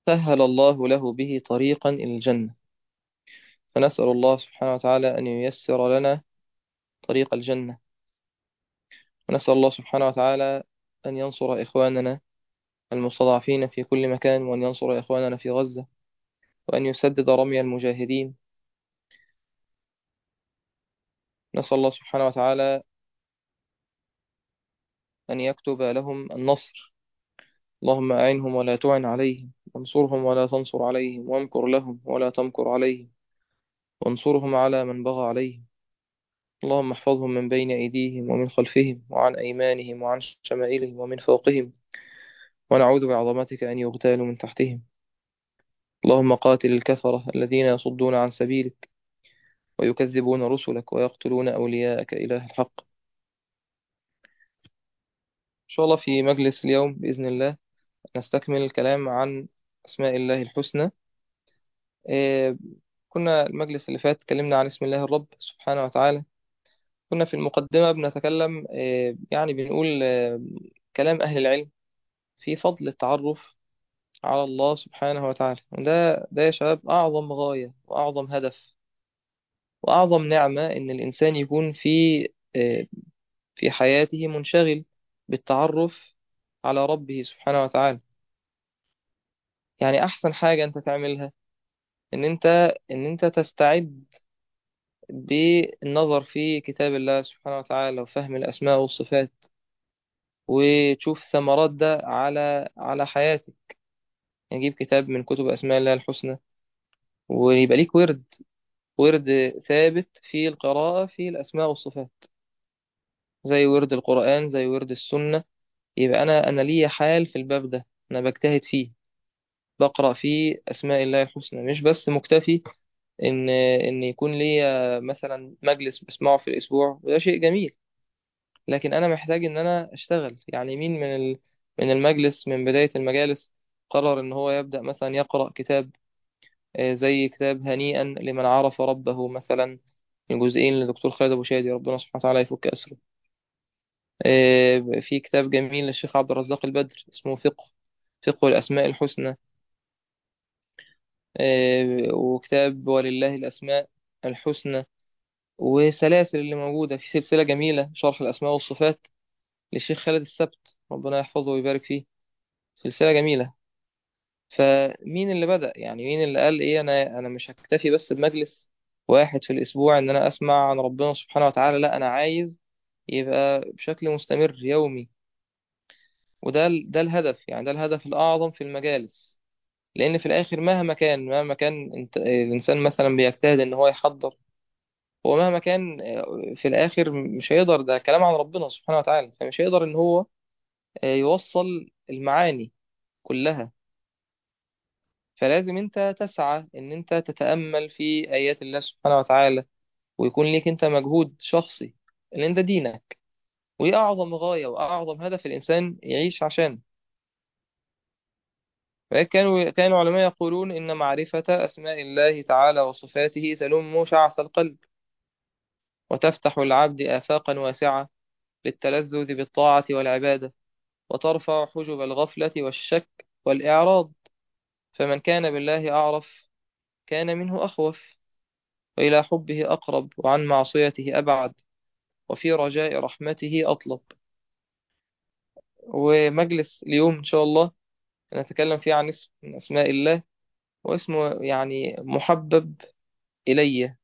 سهل الله له به طريقا إلى الجنة. فنسأل الله سبحانه وتعالى أن ييسر لنا طريق الجنة، ونسأل الله سبحانه وتعالى أن ينصر إخواننا المستضعفين في كل مكان، وأن ينصر إخواننا في غزة، وأن يسدد رمي المجاهدين. نسأل الله سبحانه وتعالى أن يكتب لهم النصر. اللهم أعنهم ولا تعن عليهم، وانصرهم ولا تنصر عليهم، وامكر لهم ولا تمكر عليهم، وانصرهم على من بغى عليهم. اللهم احفظهم من بين أيديهم ومن خلفهم وعن أيمانهم وعن شمائلهم ومن فوقهم، ونعوذ بعظمتك أن يغتالوا من تحتهم. اللهم قاتل الكفرة الذين يصدون عن سبيلك ويكذبون رسلك ويقتلون أولياءك إله الحق. إن شاء الله في مجلس اليوم بإذن الله نستكمل الكلام عن أسماء الله الحسنى. آه، كنا المجلس اللي فات اتكلمنا عن اسم الله الرب سبحانه وتعالى. كنا في المقدمة بنتكلم، يعني بنقول كلام أهل العلم في فضل التعرف على الله سبحانه وتعالى. وده يا شباب أعظم غاية وأعظم هدف وأعظم نعمة، إن الإنسان يكون آه، في حياته منشغل بالتعرف على ربه سبحانه وتعالى. يعني أحسن حاجة أنت تعملها إن أنت تستعد بالنظر في كتاب الله سبحانه وتعالى وفهم الأسماء والصفات، وتشوف ثمرات ده على حياتك. نجيب كتاب من كتب أسماء الله الحسنى، ويبقى ليك ورد ثابت في القراءة في الأسماء والصفات، زي ورد القرآن زي ورد السنة. يبقى أنا ليا حال في الباب ده، أنا بجتهد فيه، بقرأ فيه أسماء الله الحسنى. مش بس مكتفي إن يكون ليا مثلا مجلس بسمعه في الأسبوع، وده شيء جميل، لكن أنا محتاج إن أنا أشتغل. يعني مين من المجلس من بداية المجالس قرر إن هو يبدأ مثلا يقرأ كتاب زي كتاب هنيئا لمن عرف ربه مثلا، الجزئين لدكتور خالد أبو شادي، ربنا سبحانه وتعالى يفك أسره. في كتاب جميل للشيخ عبد الرزاق البدر اسمه فقه الأسماء الحسنى. وكتاب ولله الأسماء الحسنى، وسلاسل اللي موجودة في سلسلة جميلة شرح الأسماء والصفات للشيخ خالد السبت، ربنا يحفظه ويبارك فيه. سلسلة جميلة. فمين اللي بدأ؟ يعني مين اللي قال إيه، أنا مش هكتفي بس بمجلس واحد في الأسبوع إن أنا أسمع عن ربنا سبحانه وتعالى، لا أنا عايز يبقى بشكل مستمر يومي. ده الهدف، يعني ده الهدف الأعظم في المجالس. لأن في الآخر مهما كان الإنسان مثلا بيجتهد إن هو يحضر، هو مهما كان في الآخر مش هيقدر، ده كلام عن ربنا سبحانه وتعالى، فمش هيقدر إن هو يوصل المعاني كلها. فلازم أنت تسعى إن أنت تتأمل في آيات الله سبحانه وتعالى، ويكون ليك أنت مجهود شخصي، لأن ده دينك، وهي أعظم غاية وأعظم هدف الإنسان يعيش عشانه. كان العلماء يقولون إن معرفة أسماء الله تعالى وصفاته تلم شعث القلب، وتفتح العبد آفاقا واسعة للتلذذ بالطاعة والعبادة، وترفع حجب الغفلة والشك والإعراض. فمن كان بالله أعرف كان منه أخوف، وإلى حبه أقرب، وعن معصيته أبعد، وفي رجاء رحمته أطلب. ومجلس اليوم إن شاء الله نتكلم فيه عن اسم من أسماء الله، واسمه يعني محبب إلي.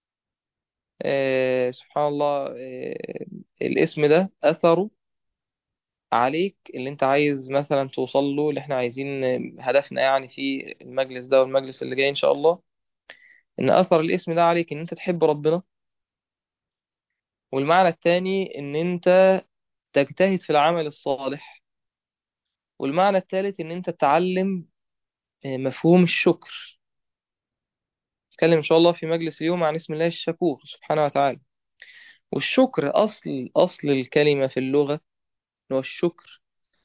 سبحان الله. الاسم ده أثره عليك، اللي انت عايز مثلا توصل له، اللي احنا عايزين هدفنا يعني في المجلس ده والمجلس اللي جاي ان شاء الله، ان اثر الاسم ده عليك ان انت تحب ربنا. والمعنى التاني ان انت تجتهد في العمل الصالح. والمعنى التالت ان انت تتعلم مفهوم الشكر. نتكلم ان شاء الله في مجلس اليوم عن اسم الله الشكور سبحانه وتعالى. والشكر اصل الكلمة في اللغة هو الشكر،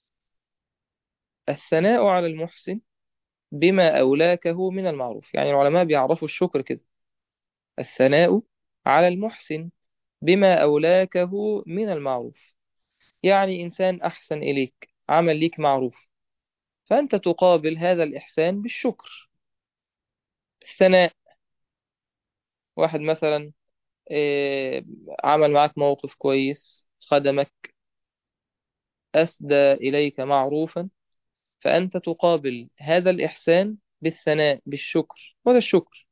الثناء على المحسن بما أولاكه من المعروف. يعني العلماء بيعرفوا الشكر كده: الثناء على المحسن بما أولاكه من المعروف. يعني إنسان أحسن إليك، عمل ليك معروف، فأنت تقابل هذا الإحسان بالشكر. الثناء، واحد مثلا عمل معك موقف كويس، خدمك، أسدى إليك معروفا، فأنت تقابل هذا الإحسان بالثناء بالشكر، وهذا الشكر.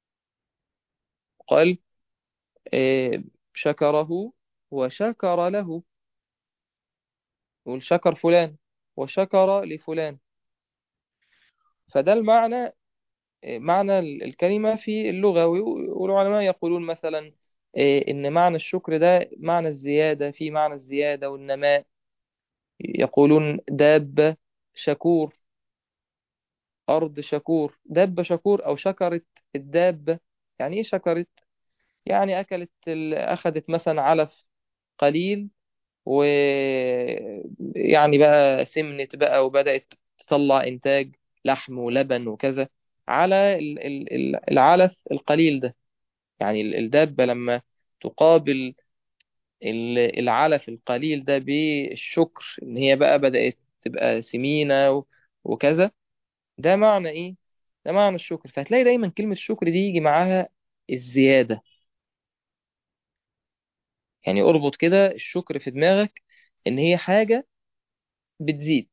قال آه، شكره وشكر له، يقول شكر فلان وشكر لفلان. فده المعنى، معنى الكلمة في اللغة. والعلماء يقولون مثلا إن معنى الشكر ده معنى الزيادة، في معنى الزيادة والنماء. يقولون دابة شكور، أرض شكور، دابة شكور، أو شكرت الدابة. يعني إيه شكرت؟ يعني أكلت أخذت مثلا علف قليل، ويعني بقى سمنت بقى وبدأت تطلع إنتاج لحم ولبن وكذا على العلف القليل ده. يعني الدابة لما تقابل العلف القليل ده بالشكر، إن هي بقى بدأت تبقى سمينة وكذا، ده معنى إيه؟ ده معنى الشكر. فهتلاقي دايما كلمة الشكر دي يجي معاها الزيادة. يعني اربط كده الشكر في دماغك إن هي حاجة بتزيد،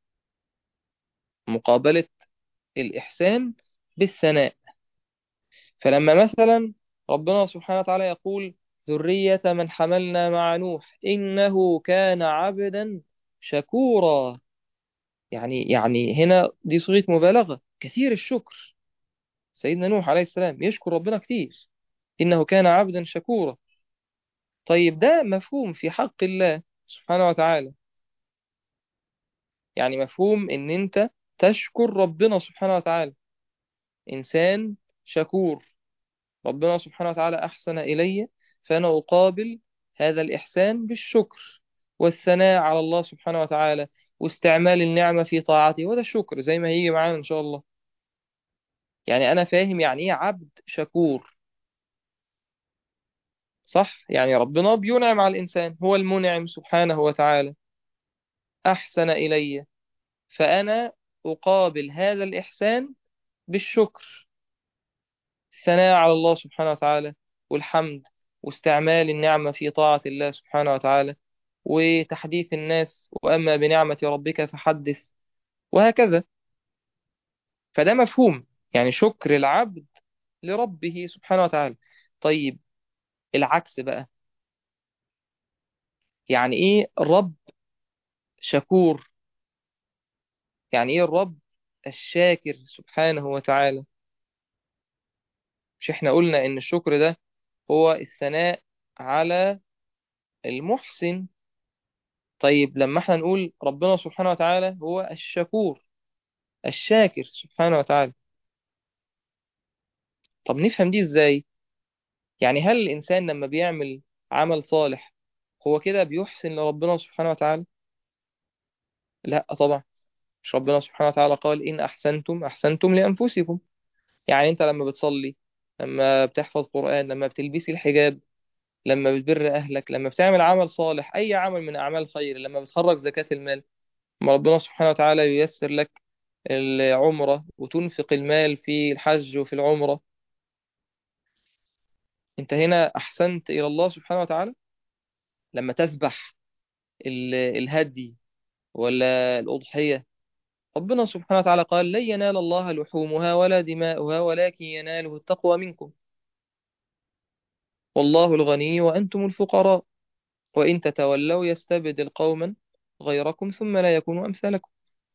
مقابلة الإحسان بالثناء. فلما مثلا ربنا سبحانه وتعالى يقول ذرية من حملنا مع نوح إنه كان عبدا شكورا، يعني هنا دي صيغة مبالغة، كثير الشكر. سيدنا نوح عليه السلام يشكر ربنا كتير، إنه كان عبدا شكورا. طيب ده مفهوم في حق الله سبحانه وتعالى. يعني مفهوم إن أنت تشكر ربنا سبحانه وتعالى، إنسان شكور. ربنا سبحانه وتعالى أحسن إلي، فأنا أقابل هذا الإحسان بالشكر والثناء على الله سبحانه وتعالى، واستعمال النعمة في طاعته، وده الشكر زي ما هيجي معانا إن شاء الله. يعني أنا فاهم يعني إيه عبد شكور، صح؟ يعني ربنا بينعم على الإنسان، هو المنعم سبحانه وتعالى، أحسن إلي، فأنا أقابل هذا الإحسان بالشكر، الثناء على الله سبحانه وتعالى، والحمد، واستعمال النعمة في طاعة الله سبحانه وتعالى، وتحديث الناس وأما بنعمة ربك فحدث، وهكذا. فده مفهوم، يعني شكر العبد لربه سبحانه وتعالى. طيب العكس بقى، يعني إيه الرب شكور؟ يعني إيه الرب الشاكر سبحانه وتعالى؟ مش إحنا قلنا إن الشكر ده هو الثناء على المحسن؟ طيب لما احنا نقول ربنا سبحانه وتعالى هو الشكور الشاكر سبحانه وتعالى، طب نفهم دي ازاي؟ يعني هل الإنسان لما بيعمل عمل صالح هو كده بيحسن لربنا سبحانه وتعالى؟ لا طبعا. مش ربنا سبحانه وتعالى قال إن أحسنتم أحسنتم لأنفسكم؟ يعني أنت لما بتصلي، لما بتحفظ قرآن، لما بتلبسي الحجاب، لما بتبر أهلك، لما بتعمل عمل صالح، أي عمل من أعمال الخير، لما بتخرج زكاة المال، ما ربنا سبحانه وتعالى ييسر لك العمرة وتنفق المال في الحج وفي العمرة، أنت هنا أحسنت إلى الله سبحانه وتعالى. لما تذبح الهدي ولا الأضحية، ربنا سبحانه وتعالى قال لن ينال الله لحومها ولا دماؤها ولكن يناله التقوى منكم، والله الغني وأنتم الفقراء، وإن تتولوا يستبدل قوما غيركم ثم لا يكونوا أمثالكم.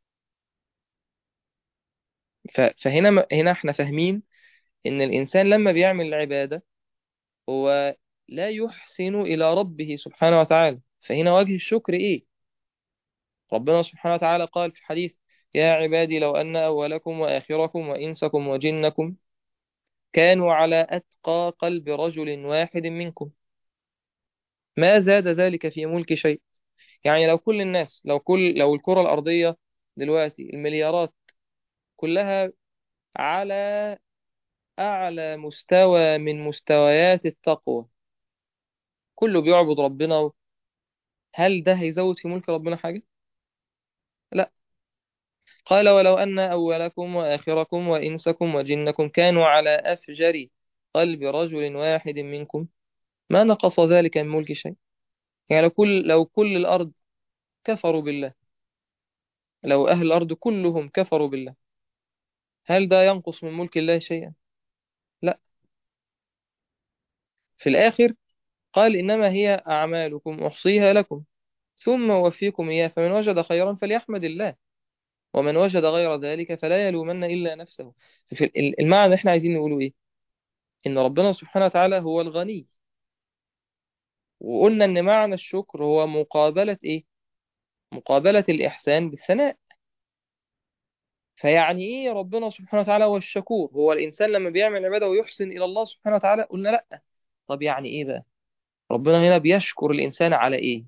فهنا احنا فاهمين إن الإنسان لما بيعمل العبادة هو لا يحسن إلى ربه سبحانه وتعالى. فهنا وجه الشكر إيه؟ ربنا سبحانه وتعالى قال في حديث يا عبادي لو أن أولكم وآخركم وإنسكم وجنكم كانوا على أتقى قلب رجل واحد منكم ما زاد ذلك في ملك شيء. يعني لو كل الناس، لو الكرة الأرضية دلوقتي المليارات كلها على أعلى مستوى من مستويات التقوى، كله بيعبد ربنا، هل ده هيزود في ملك ربنا حاجة؟ لا. قال ولو أن أولكم وآخركم وإنسكم وجنكم كانوا على أفجر قلب رجل واحد منكم ما نقص ذلك من ملك شيء. يعني لو كل الأرض كفروا بالله، لو أهل الأرض كلهم كفروا بالله، هل ده ينقص من ملك الله شيئا؟ لا. في الآخر قال إنما هي أعمالكم أحصيها لكم ثم أوفيكم إياه، فمن وجد خيرا فليحمد الله، ومن وجد غير ذلك فلا يلومن إلا نفسه. في المعنى اللي احنا عايزين نقوله إيه؟ إن ربنا سبحانه وتعالى هو الغني، وقلنا إن معنى الشكر هو مقابلة إيه؟ مقابلة الإحسان بالثناء. فيعني إيه ربنا سبحانه وتعالى هو الشكور؟ هو الإنسان لما بيعمل عبادة ويحسن إلى الله سبحانه وتعالى؟ قلنا لأ. طب يعني إيه بقى؟ ربنا هنا بيشكر الإنسان على إيه؟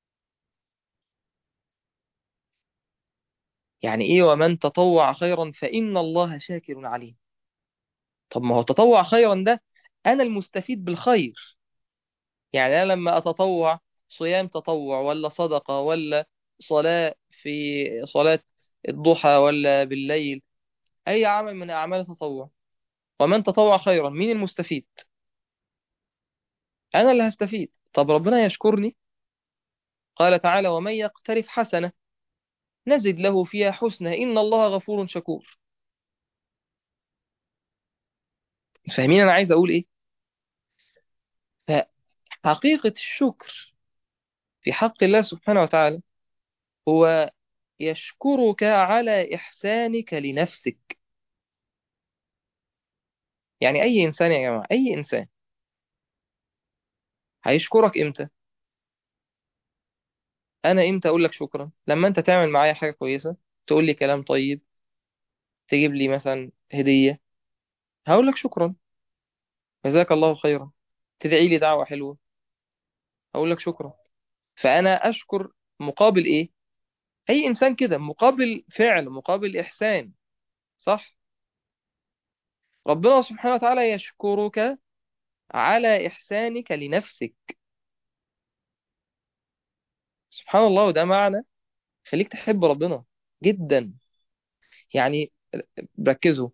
يعني إيه ومن تطوع خيرا فإن الله شاكر عليه؟ طب ما هو تطوع خيرا ده أنا المستفيد بالخير. يعني أنا لما أتطوع صيام تطوع ولا صدقة ولا صلاة في صلاة الضحى ولا بالليل، أي عمل من أعمال التطوع، ومن تطوع خيرا، مين المستفيد؟ أنا اللي هستفيد. طب ربنا يشكرني؟ قال تعالى ومن يقترف حسنة نزد له فيها حسنة إن الله غفور شكور. فاهمين أنا عايز أقول إيه؟ فحقيقة الشكر في حق الله سبحانه وتعالى هو يشكرك على إحسانك لنفسك. يعني أي إنسان يا جماعة، أي إنسان هيشكرك إمتى؟ أنا إمتى أقول لك شكرا؟ لما أنت تعمل معايا حاجة كويسة، تقول لي كلام طيب، تجيب لي مثلا هدية، هقول لك شكرا، جزاك الله خيرا. تدعي لي دعوة حلوة، هقول لك شكرا. فأنا أشكر مقابل إيه؟ أي إنسان كده مقابل فعل، مقابل إحسان، صح؟ ربنا سبحانه وتعالى يشكرك على إحسانك لنفسك. سبحان الله، وده معنى خليك تحب ربنا جدا. يعني ركزوا،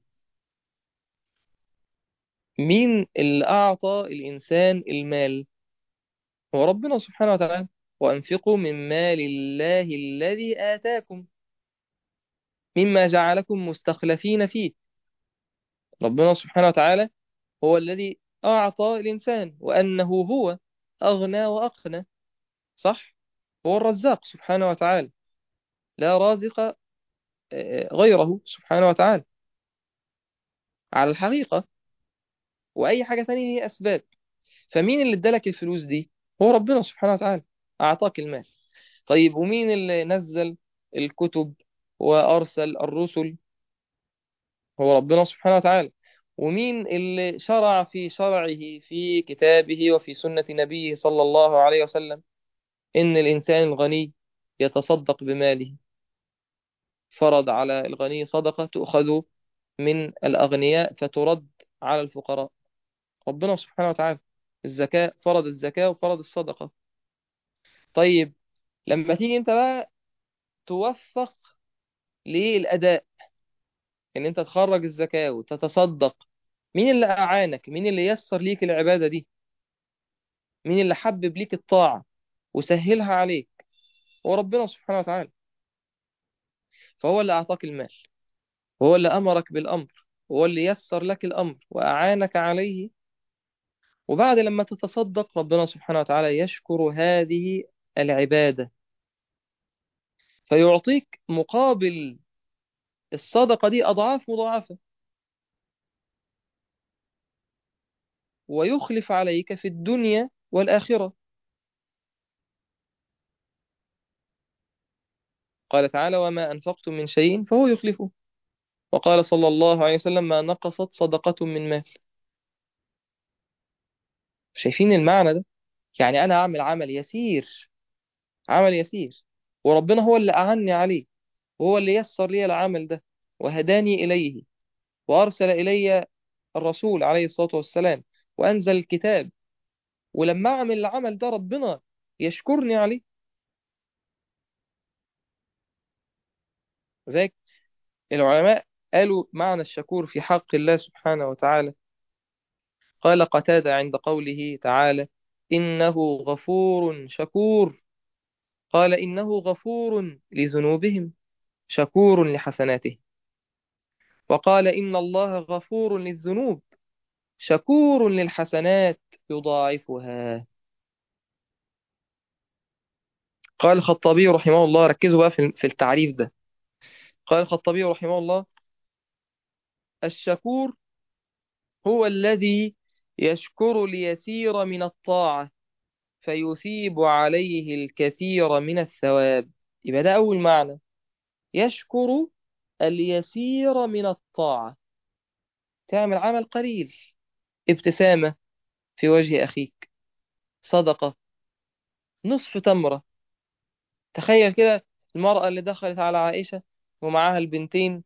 مين اللي أعطى الإنسان المال؟ هو ربنا سبحانه وتعالى. وأنفقوا من مال الله الذي آتاكم مما جعلكم مستخلفين فيه. ربنا سبحانه وتعالى هو الذي أعطى الإنسان، وأنه هو أغنى وأقنى، صح؟ هو الرزاق سبحانه وتعالى، لا رازق غيره سبحانه وتعالى على الحقيقة. وأي حاجة تانية هي أسباب. فمين اللي ادالك الفلوس دي؟ هو ربنا سبحانه وتعالى، أعطاك المال. طيب ومين اللي نزل الكتب وأرسل الرسل؟ هو ربنا سبحانه وتعالى. ومين اللي شرع في شرعه في كتابه وفي سنة نبيه صلى الله عليه وسلم إن الإنسان الغني يتصدق بماله؟ فرض على الغني صدقة تؤخذ من الأغنياء فترد على الفقراء. ربنا سبحانه وتعالى. الزكاة، فرض الزكاة وفرض الصدقة. طيب لما تيجي انت بقى توفق للأداء، ان انت تخرج الزكاة وتتصدق، مين اللي أعانك؟ مين اللي يسر ليك العبادة دي؟ مين اللي حبب ليك الطاعة وسهلها عليك؟ هو ربنا سبحانه وتعالى. فهو اللي أعطاك المال، وهو اللي أمرك بالأمر، وهو اللي يسر لك الأمر وأعانك عليه. وبعد لما تتصدق ربنا سبحانه وتعالى يشكر هذه العبادة، فيعطيك مقابل الصدقة دي أضعاف مضاعفة، ويخلف عليك في الدنيا والآخرة. قال تعالى وما أنفقتم من شيء فهو يخلفه. وقال صلى الله عليه وسلم ما نقصت صدقة من مال. شايفين المعنى ده؟ يعني أنا أعمل عمل يسير، عمل يسير، وربنا هو اللي أعني عليه، وهو اللي يسر لي العمل ده وهداني إليه، وأرسل إلي الرسول عليه الصلاة والسلام، وأنزل الكتاب. ولما أعمل العمل ده ربنا يشكرني عليه. ذلك العلماء قالوا معنى الشكور في حق الله سبحانه وتعالى. قال قتادة عند قوله تعالى: إنه غفور شكور، قال إنه غفور لذنوبهم شكور لحسناته. وقال إن الله غفور للذنوب شكور للحسنات يضاعفها. قال الخطابي رحمه الله، ركزوا بقى في التعريف ده. قال الخطابي رحمه الله: الشكور هو الذي يشكر اليسير من الطاعة فيثيب عليه الكثير من الثواب. يبقى ده أول معنى، يشكر اليسير من الطاعة. تعمل عمل قليل، ابتسامة في وجه أخيك، صدقة، نصف تمرة. تخيل كده المرأة اللي دخلت على عائشة ومعاها البنتين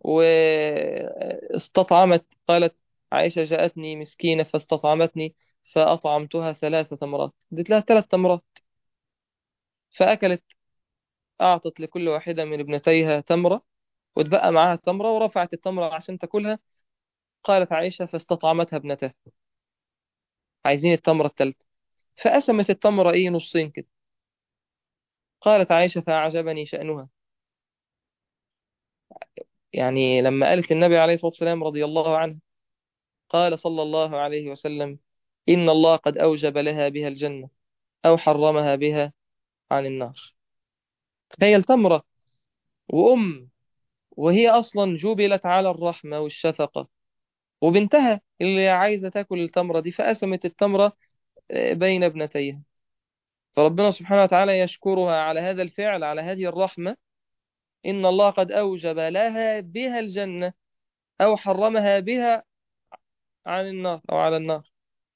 واستطعمت، قالت: عائشة جاءتني مسكينة فاستطعمتني فأطعمتها 3 تمرات، اديت لها 3 تمرات فأكلت. أعطت لكل واحدة من ابنتيها تمرة واتبقى معاها تمرة، ورفعت التمرة عشان تاكلها. قالت عائشة: فاستطعمتها ابنتها، عايزين التمرة التالتة. فقسمت التمرة نصين كده. قالت عائشة: فأعجبني شأنها. يعني لما قالت للنبي عليه الصلاة والسلام رضي الله عنه، قال صلى الله عليه وسلم: إن الله قد أوجب لها بها الجنة أو حرمها بها عن النار. تخيل تمرة وأم، وهي أصلا جبلت على الرحمة والشفقة، وبنتها اللي عايزة تاكل التمرة دي، فقسمت التمرة بين ابنتيها. فربنا سبحانه وتعالى يشكرها على هذا الفعل، على هذه الرحمة. إن الله قد أوجب لها بها الجنة أو حرمها بها عن النار أو على النار.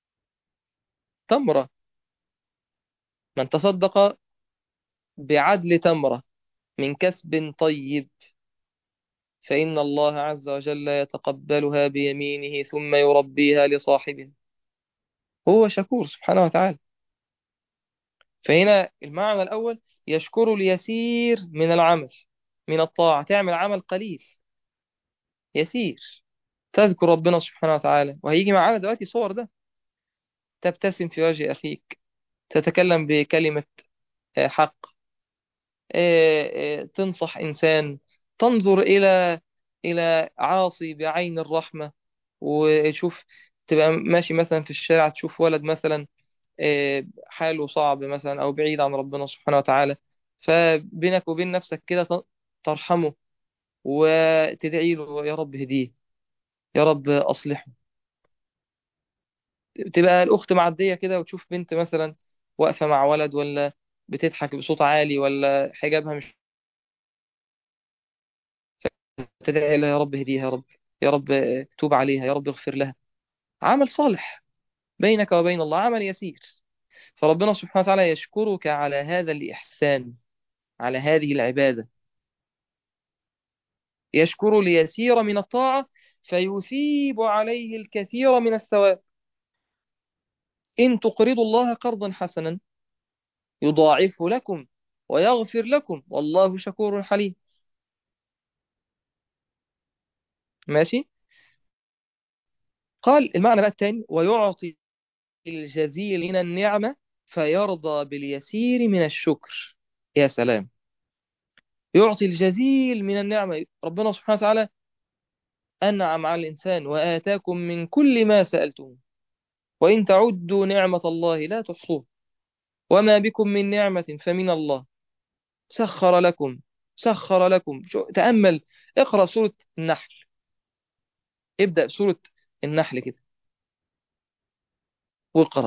تمرة، من تصدق بعدل تمرة من كسب طيب فإن الله عز وجل يتقبلها بيمينه ثم يربيها لصاحبها. هو شكور سبحانه وتعالى. فهنا المعنى الأول، يشكر اليسير من العمل، من الطاعة. تعمل عمل قليل يسير، تذكر ربنا سبحانه وتعالى، وهيجي معانا دلوقتي صور ده. تبتسم في وجه أخيك، تتكلم بكلمة حق، تنصح إنسان، تنظر إلى عاصي بعين الرحمة. وشوف، تبقى ماشي مثلا في الشارع، تشوف ولد مثلا حاله صعب مثلا أو بعيد عن ربنا سبحانه وتعالى، فبينك وبين نفسك كده ترحمه وتدعي له: يا رب هديه، يا رب أصلحه. تبقى الأخت معدية كده وتشوف بنت مثلا واقفة مع ولد، ولا بتضحك بصوت عالي، ولا حجابها مش، تدعي لها: يا رب هديها، يا رب، يا رب توب عليها، يا رب اغفر لها. عمل صالح بينك وبين الله، عمل يسير. فربنا سبحانه وتعالى يشكرك على هذا الإحسان، على هذه العبادة. يشكر اليسير من الطاعة فيثيب عليه الكثير من الثواب. إن تقرضوا الله قرضا حسنا يضاعفه لكم ويغفر لكم والله شكور حليم. ماشي. قال المعنى بقى الثاني: ويعطي الجزيل من النعمة فيرضى باليسير من الشكر. يا سلام، يعطي الجزيل من النعمة. ربنا سبحانه وتعالى أنعم على الإنسان: وآتاكم من كل ما سألتم وإن تعدوا نعمة الله لا تحصوها وما بكم من نعمة فمن الله سخر لكم. سخر لكم. تأمل، اقرأ سورة النحل، ابدأ سورة النحل كده واقرأ: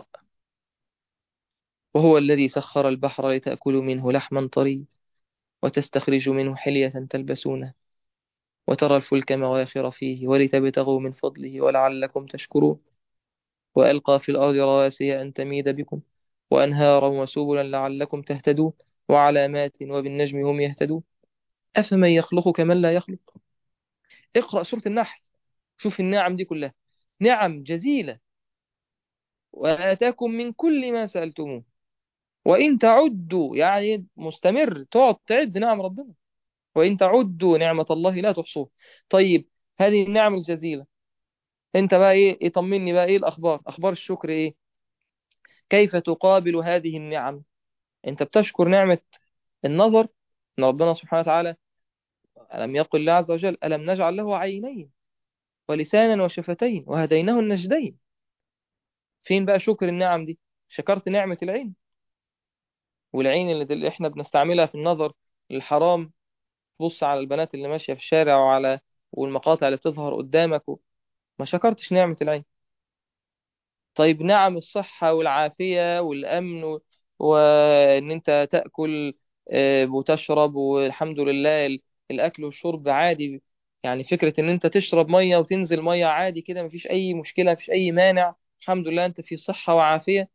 وهو الذي سخر البحر لتأكلوا منه لحما طريا وتستخرجوا منه حلية تلبسونها وترى الفلك مواخر فيه ولتبتغوا من فضله ولعلكم تشكرون وألقى في الأرض رواسي أن تميد بكم وأنهارا وسبلا لعلكم تهتدون وعلامات وبالنجم هم يهتدون أفمن يخلق كمن لا يخلق. اقرأ سورة النحل، شوف النعم دي كلها، نعم جزيلة. وآتاكم من كل ما سألتموه وإن تعدوا، يعني مستمر، تقعد تعد نعم ربنا. وإن تعدوا نعمة الله لا تحصوها. طيب، هذه النعم الجزيلة، انت بقى ايه؟ يطمني بقى، ايه الاخبار؟ اخبار الشكر ايه؟ كيف تقابل هذه النعم؟ انت بتشكر نعمة النظر، ان ربنا سبحانه وتعالى ألم يقل الله عز وجل ألم نجعل له عينين ولسانا وشفتين وهديناه النجدين؟ فين بقى شكر النعم دي؟ شكرت نعمة العين، والعين اللي احنا بنستعملها في النظر للحرام، تبص على البنات اللي ماشية في الشارع والمقاطع اللي بتظهر قدامك ما شكرتش نعمة العين. طيب، نعم الصحة والعافية والأمن وإن أنت تأكل وتشرب، والحمد لله الأكل والشرب عادي. يعني فكرة إن أنت تشرب مية وتنزل مية عادي كده، مفيش أي مشكلة، مفيش أي مانع، الحمد لله أنت في صحة وعافية.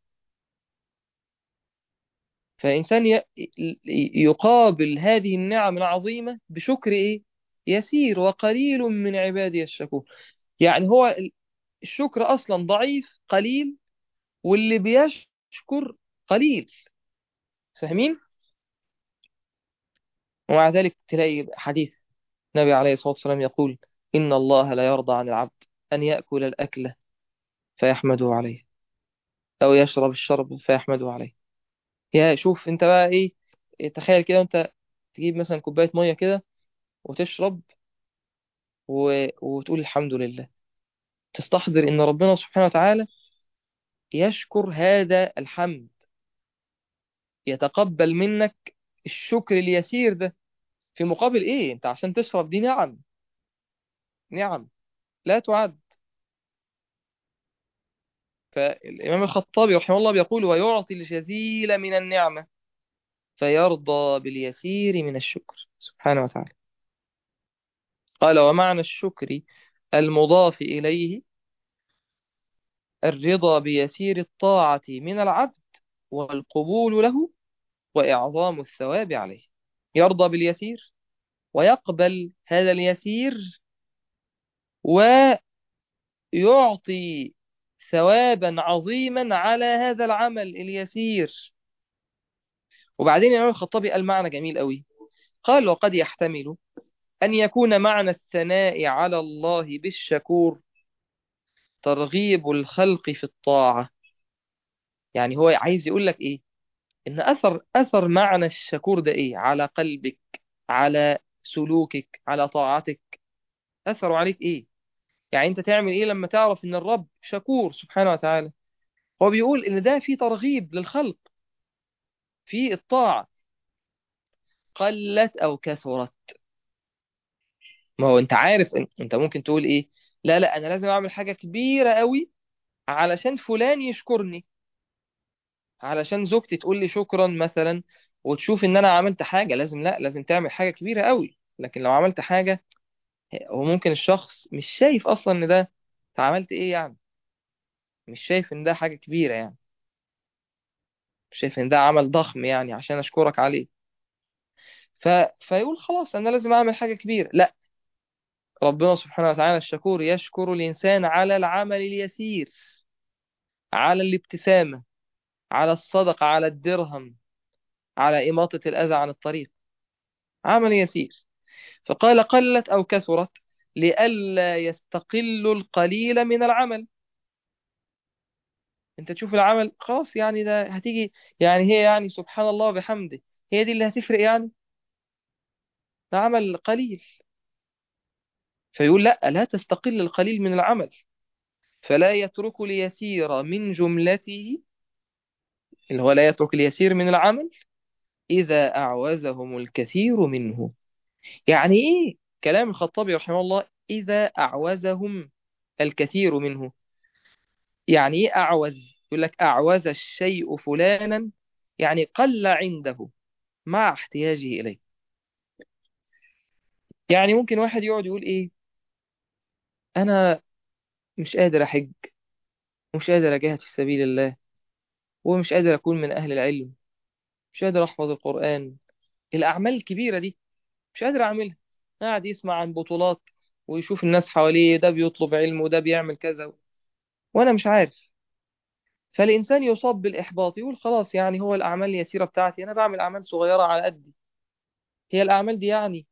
فالإنسان يقابل هذه النعم العظيمة بشكر إيه؟ يسير وقليل من عبادي الشكور. يعني هو الشكر أصلا ضعيف قليل، واللي بيشكر قليل. فاهمين؟ ومع ذلك تلاقي حديث النبي عليه الصلاة والسلام يقول إن الله لا يرضى عن العبد أن يأكل الأكلة فيحمده عليه، أو يشرب الشرب فيحمده عليه. يا شوف أنت بقى إيه، تخيل كده أنت تجيب مثلا كوباية مية كده وتشرب وتقول الحمد لله، تستحضر إن ربنا سبحانه وتعالى يشكر هذا الحمد، يتقبل منك الشكر اليسير ده. في مقابل إيه؟ أنت عشان تشرب دي نعم، نعم لا تعد. فالإمام الخطابي رحمه الله بيقول ويعطي الجزيل من النعمة فيرضى باليسير من الشكر سبحانه وتعالى. قال ومعنى الشكر المضاف إليه الرضا بيسير الطاعة من العبد والقبول له وإعظام الثواب عليه. يرضى باليسير ويقبل هذا اليسير ويعطي ثوابا عظيما على هذا العمل اليسير. وبعدين الإمام الخطابي قال معنى جميل قوي، قال وقد يحتمل أن يكون معنى الثناء على الله بالشكور ترغيب الخلق في الطاعة. يعني هو عايز يقول لك إيه؟ إن أثر معنى الشكور ده إيه على قلبك، على سلوكك، على طاعتك؟ أثره عليك إيه؟ يعني أنت تعمل إيه لما تعرف إن الرب شكور سبحانه وتعالى؟ هو بيقول إن ده في ترغيب للخلق في الطاعة، قلت أو كثرت. ما هو أنت عارف أنت ممكن تقول إيه؟ لا لا، أنا لازم أعمل حاجة كبيرة قوي علشان فلان يشكرني، علشان زوجتي تقول لي شكرا مثلا، وتشوف ان انا عملت حاجة. لا، لازم تعمل حاجة كبيرة قوي. لكن لو عملت حاجة، هو ممكن الشخص مش شايف اصلا ان ده انت عملت ايه يعني، مش شايف ان ده حاجة كبيرة يعني، مش شايف ان ده عمل ضخم يعني عشان اشكرك عليه. ف... فيقول خلاص انا لازم اعمل حاجة كبيرة. لا، ربنا سبحانه وتعالى الشكور يشكر الانسان على العمل اليسير، على الابتسامة، على الصدقة، على الدرهم، على إماطة الأذى عن الطريق، عمل يسير. فقال قلت أو كثرت لئلا يستقل القليل من العمل. انت تشوف العمل خلاص يعني ده هتيجي، يعني هي يعني سبحان الله وبحمده، هي دي اللي هتفرق يعني؟ ده عمل قليل. فيقول لا تستقل القليل من العمل، فلا يترك اليسير من جملته، اللي هو لا يترك اليسير من العمل إذا أعوزهم الكثير منه. يعني إيه كلام الخطابي رحمه الله إذا أعوزهم الكثير منه؟ يعني ايه اعوز؟ يقول لك اعوز الشيء فلانا، يعني قل عنده مع احتياجه اليه. يعني ممكن واحد يقعد يقول ايه، انا مش قادر احج، ومش قادر اجاهد في سبيل الله، ومش قادر اكون من اهل العلم، مش قادر احفظ القرآن، الاعمال الكبيرة دي مش قادر اعملها. قاعد يسمع عن بطولات ويشوف الناس حواليه، ده بيطلب علم وده بيعمل كذا، وانا مش عارف. فالإنسان يصاب بالإحباط، يقول خلاص يعني هو الأعمال اليسيرة بتاعتي، أنا بعمل أعمال صغيرة على قدي، هي الأعمال دي يعني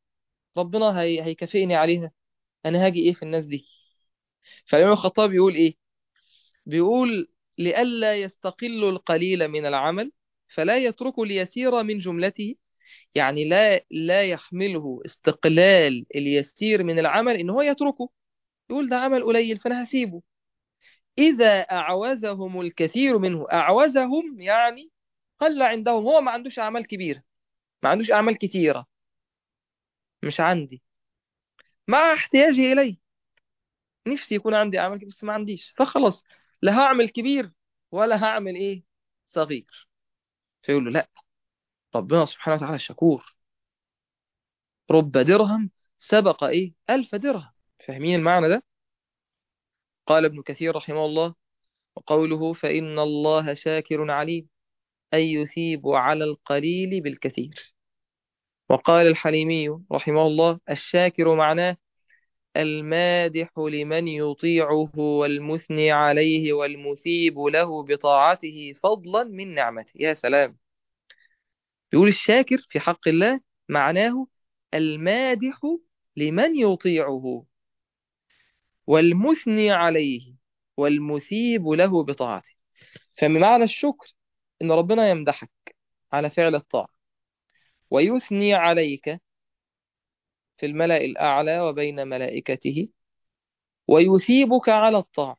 ربنا هيكافئني عليها، أنا هاجي إيه في الناس دي؟ فالإمام الخطاب يقول إيه؟ بيقول: لئلا يستقل القليل من العمل فلا يترك اليسير من جملته. يعني لا يحمله استقلال اليسير من العمل إن هو يتركه، يقول ده عمل قليل فأنا هسيبه. إذا أعوزهم الكثير منه، أعوزهم يعني قل عندهم، هو ما عندوش أعمال كبيرة، ما عندوش أعمال كتيرة، مش عندي، مع احتياجي إليه. نفسي يكون عندي أعمال كتير بس ما عنديش، فخلاص لا هعمل كبير ولا هعمل إيه صغير. فيقول له لا، ربنا سبحانه وتعالى شكور. رب درهم سبق إيه 1000 درهم. فاهمين المعنى ده؟ قال ابن كثير رحمه الله: وقوله فإن الله شاكر عليم، أي يثيب على القليل بالكثير. وقال الحليمي رحمه الله: الشاكر معناه المادح لمن يطيعه والمثني عليه والمثيب له بطاعته فضلا من نعمته. يا سلام! يقول الشاكر في حق الله معناه المادح لمن يطيعه والمثني عليه والمثيب له بطاعته. فمن معنى الشكر إن ربنا يمدحك على فعل الطاعة، ويثني عليك في الملأ الأعلى وبين ملائكته، ويثيبك على الطاعة.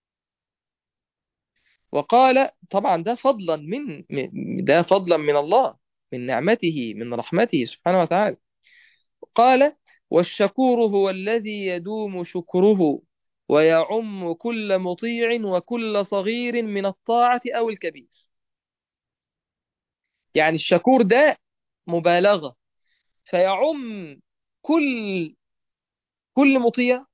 وقال طبعا ده فضلا ده فضلا من الله، من نعمته، من رحمته سبحانه وتعالى. قال: والشكور هو الذي يدوم شكره ويعم كل مطيع وكل صغير من الطاعة أو الكبير. يعني الشكور ده مبالغة، فيعم كل كل مطيع.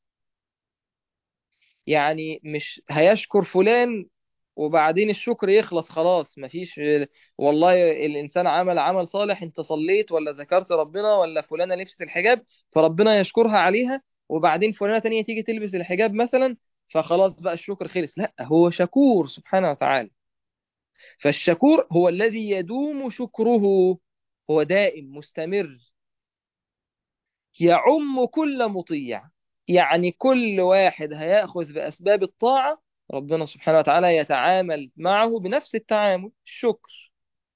يعني مش هيشكر فلان وبعدين الشكر يخلص خلاص مفيش. والله الإنسان عمل عمل صالح، انت صليت ولا ذكرت ربنا ولا فلانة لبست الحجاب فربنا يشكرها عليها، وبعدين فلانة تانية تيجي تلبس الحجاب مثلا فخلاص بقى الشكر خلص. لا، هو شكور سبحانه وتعالى. فالشكور هو الذي يدوم شكره، هو دائم مستمر، يعم كل مطيع. يعني كل واحد هيأخذ بأسباب الطاعة ربنا سبحانه وتعالى يتعامل معه بنفس التعامل، الشكر.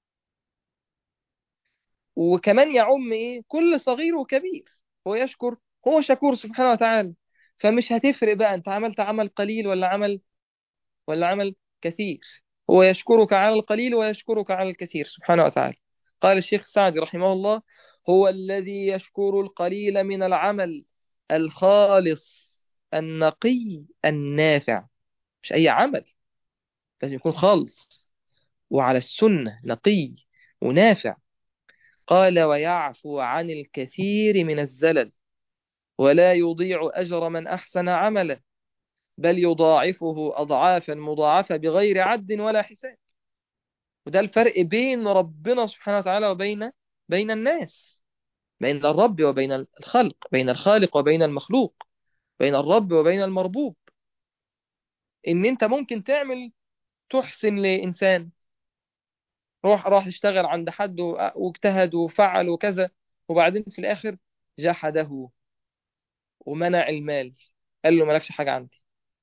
وكمان يعم إيه كل صغير وكبير، هو يشكر، هو شكور سبحانه وتعالى. فمش هتفرق بقى أنت عملت عمل قليل ولا عمل كثير، هو يشكرك على القليل ويشكرك على الكثير سبحانه وتعالى. قال الشيخ السعدي رحمه الله: هو الذي يشكر القليل من العمل الخالص النقي النافع. مش أي عمل، لازم يكون خالص وعلى السنة، نقي ونافع. قال: ويعفو عن الكثير من الزلل ولا يضيع أجر من أحسن عملا، بل يضاعفه أضعافا مضاعفة بغير عد ولا حساب. وده الفرق بين ربنا سبحانه وتعالى بين الناس، بين الرب وبين الخلق، بين الخالق وبين المخلوق، بين الرب وبين المربوب. ان انت ممكن تحسن لإنسان، راح يشتغل عند حد واجتهد وفعل وكذا، وبعدين في الآخر جحده ومنع المال، قال له مالكش حاجة عندي.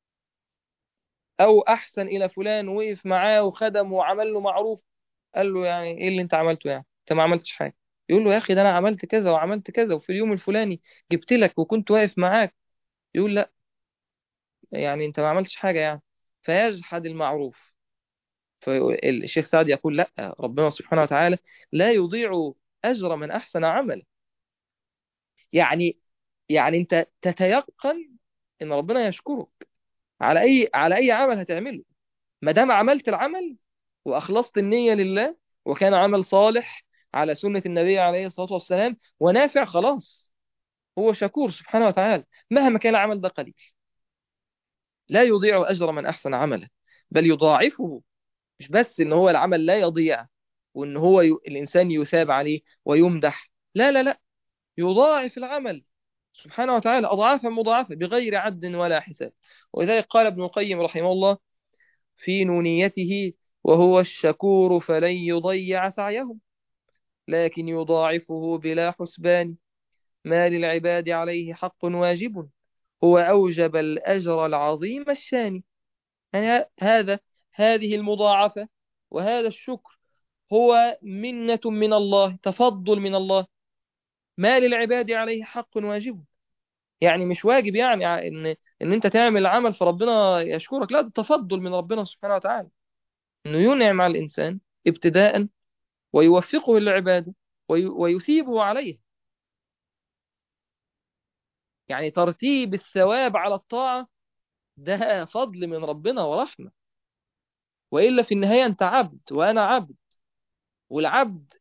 أو أحسن إلى فلان وقف معاه وخدم وعمل له معروف، قال له يعني إيه اللي أنت عملته؟ يعني أنت ما عملتش حاجة. يقول له يا أخي ده أنا عملت كذا وعملت كذا وفي اليوم الفلاني جبت لك وكنت واقف معاك. يقول لا، يعني أنت ما عملتش حاجة يعني، فيجحد المعروف. فالشيخ سعد يقول لا، ربنا سبحانه وتعالى لا يضيع أجر من أحسن عمل. يعني أنت تتيقن إن ربنا يشكرك على أي عمل هتعمله، ما دام عملت العمل وأخلصت النية لله وكان عمل صالح على سنة النبي عليه الصلاة والسلام ونافع، خلاص هو شكور سبحانه وتعالى مهما كان العمل ده قليل. لا يضيع أجر من أحسن عملا، بل يضاعفه. مش بس إن هو العمل لا يضيع وإن هو الإنسان يثاب عليه ويمدح، لا لا لا، يضاعف العمل سبحانه وتعالى أضعافا مضاعفة بغير عد ولا حساب. ولذلك قال ابن القيم رحمه الله في نونيته: وهو الشكور فلن يضيع سعيه لكن يضاعفه بلا حسبان، ما للعباد عليه حق واجب، هو أوجب الأجر العظيم الشاني. يعني هذه المضاعفة وهذا الشكر هو منة من الله، تفضل من الله. ما للعباد عليه حق واجب، يعني مش واجب يعني ان انت تعمل عمل فربنا يشكرك، لا، ده تفضل من ربنا سبحانه وتعالى، انه ينعم على الانسان ابتداء ويوفقه للعبادة ويثيبه عليه. يعني ترتيب الثواب على الطاعة ده فضل من ربنا ورحمة، وإلا في النهاية أنت عبد وأنا عبد، والعبد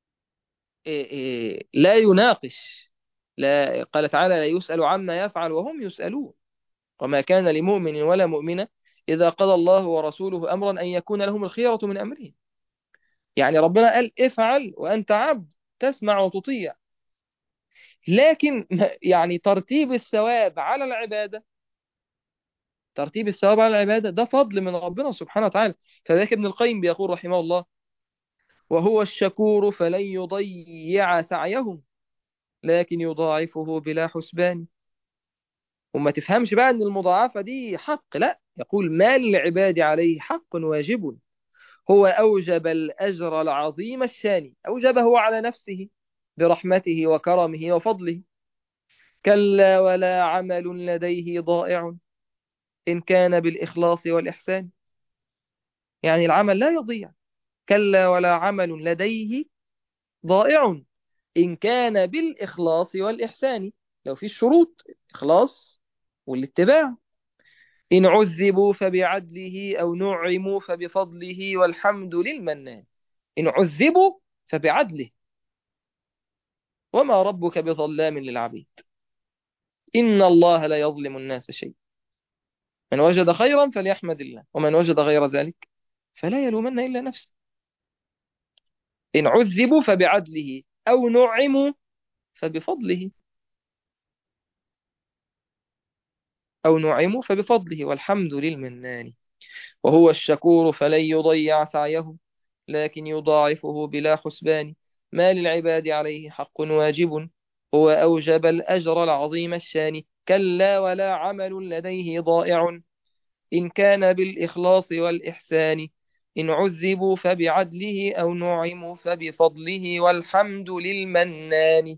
لا يناقش. لا، قال تعالى: لا يسأل عما يفعل وهم يسألون، وما كان لمؤمن ولا مؤمنة إذا قضى الله ورسوله أمرا أن يكون لهم الخيرة من أمرهم. يعني ربنا قال افعل وأنت عبد تسمع وتطيع، لكن يعني ترتيب الثواب على العبادة ده فضل من ربنا سبحانه وتعالى. فذلك ابن القيم بيقول رحمه الله: وهو الشكور فلن يضيع سعيهم، لكن يضاعفه بلا حسبان. وما تفهمش بقى ان المضاعفة دي حق، لا، يقول: ما للعباد عليه حق واجب، هو أوجب الأجر العظيم الشاني، أوجبه على نفسه برحمته وكرمه وفضله. كلا ولا عمل لديه ضائع إن كان بالإخلاص والإحسان. يعني العمل لا يضيع. كلا ولا عمل لديه ضائع إن كان بالإخلاص والإحسان، لو في الشروط: إخلاص والاتباع. إن عذبوا فبعدله أو نعموا فبفضله والحمد للمنان. إن عذبوا فبعدله، وما ربك بظلام للعبيد. إن الله لا يظلم الناس شيء، من وجد خيرا فليحمد الله، ومن وجد غير ذلك فلا يلومن إلا نفسه. إن عذبوا فبعدله أو نعموا فبفضله، أو نعموا فبفضله والحمد للمنان. وهو الشكور فلن يضيع سعيه، لكن يضاعفه بلا حسبان. ما للعباد عليه حق واجب، هو أوجب الأجر العظيم الشان. كلا ولا عمل لديه ضائع إن كان بالإخلاص والإحسان. إن عذبوا فبعدله أو نعموا فبفضله والحمد للمنان.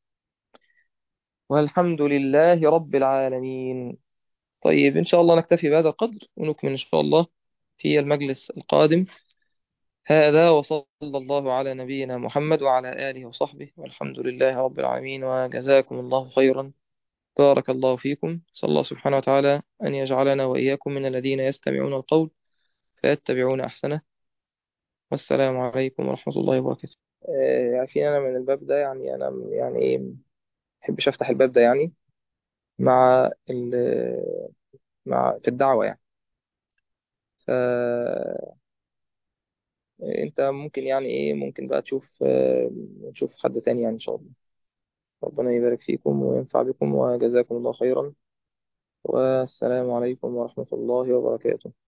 والحمد لله رب العالمين. طيب، إن شاء الله نكتفي بهذا القدر، ونكمل إن شاء الله في المجلس القادم. هذا وصلى الله على نبينا محمد وعلى آله وصحبه، والحمد لله رب العالمين، وجزاكم الله خيرا. بارك الله فيكم. صلى الله سبحانه وتعالى أن يجعلنا وإياكم من الذين يستمعون القول فيتبعون أحسنه. والسلام عليكم ورحمة الله وبركاته. عارفين أنا من الباب ده، يعني أنا يعني إيه، محبش أفتح الباب ده يعني مع في الدعوة يعني. فأنت ممكن يعني إيه، ممكن بقى نشوف حد تاني يعني إن شاء الله. ربنا يبارك فيكم وينفع بكم، وجزاكم الله خيرا. والسلام عليكم ورحمة الله وبركاته.